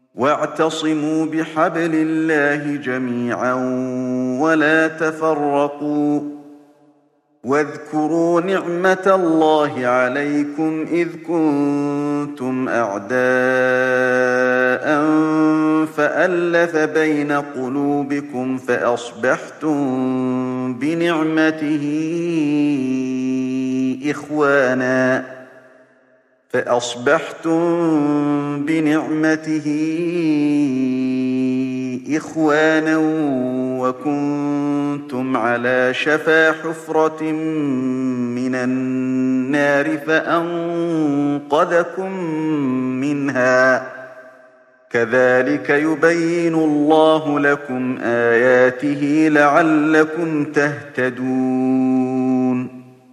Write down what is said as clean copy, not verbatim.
واعتصموا بحبل الله جميعا ولا تفرقوا واذكروا نعمة الله عليكم إذ كنتم أعداء فألف بين قلوبكم فأصبحتم بنعمته إخوانا وكنتم على شفا حفرة من النار فأنقذكم منها كذلك يبين الله لكم آياته لعلكم تهتدون